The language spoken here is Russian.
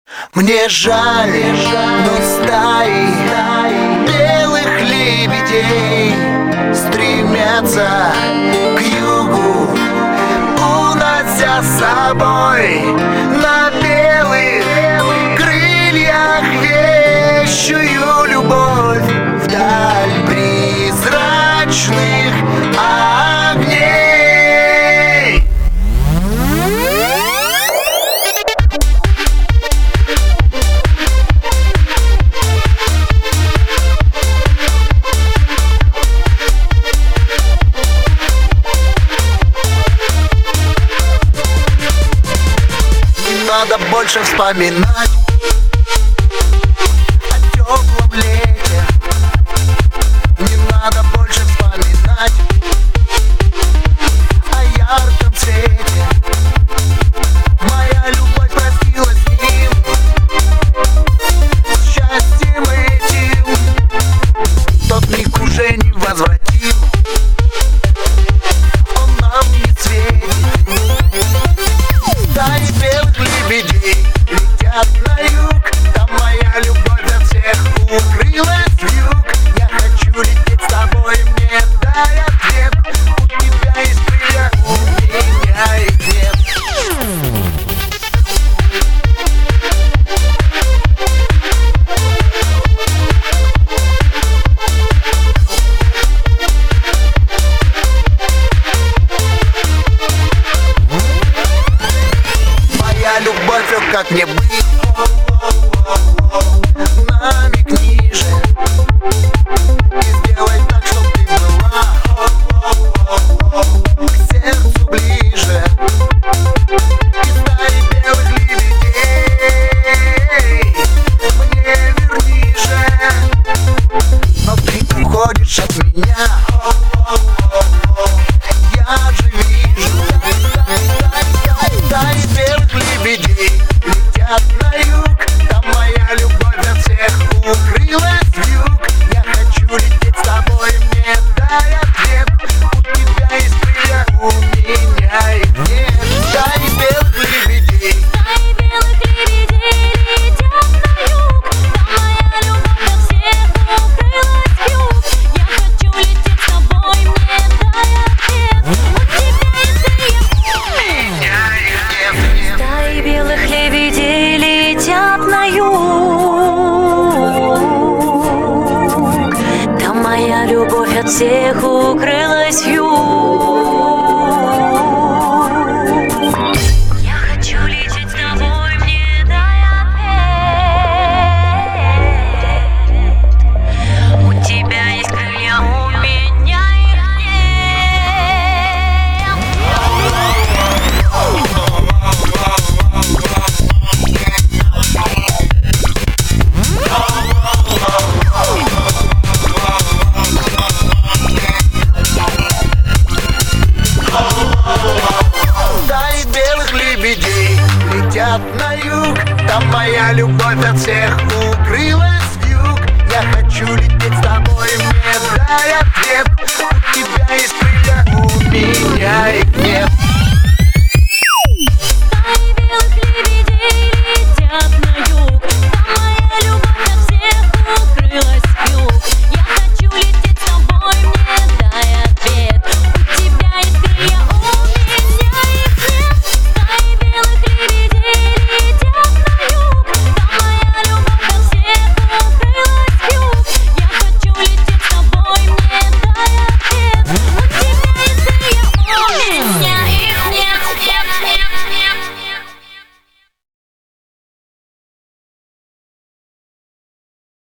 Мне жаль, но стаи белых лебедей стремятся к югу, унося с собой на белых крыльях вещую любовь вдаль призрачных огней. Надо больше вспоминать о теплом лете. Не надо больше вспоминать о ярком свете. Моя любовь простила с ним, с счастьем этим. Тот миг уже не возвратим, он нам не светит. Стаи белых лебедей летят на юг, там моя любовь от всех укрылась в юг. Я хочу лететь с тобой, мне дай ответ. У тебя есть крылья, у меня их нет. Любовь, о, как мне быть, на миг ниже, и сделай так, чтоб ты была к сердцу ближе. Из стаи белых лебедей мне верни же, но ты уходишь от меня, я же вижу. Стаи белых лебедей летят на юг, там моя любовь от всех укрылась в юг. Я хочу лететь с тобой, мне дай ответ. У тебя есть крылья, у меня их нет. Стаи белых лебедей летят на юг, там моя любовь от всех укрылась в юг. Я хочу лететь с тобой, мне дай ответ. У тебя есть крылья, стаи белых лебедей летят на юг, там моя любовь от всех укрылась в юг. Я хочу лететь с тобой, мне дай ответ. У тебя есть крылья, у меня их Стаи белых лебедей летят на юг, там моя любовь от всех укрылась в юг. Я хочу лететь с тобой, мне дай ответ. У тебя есть крылья, у меня их нет.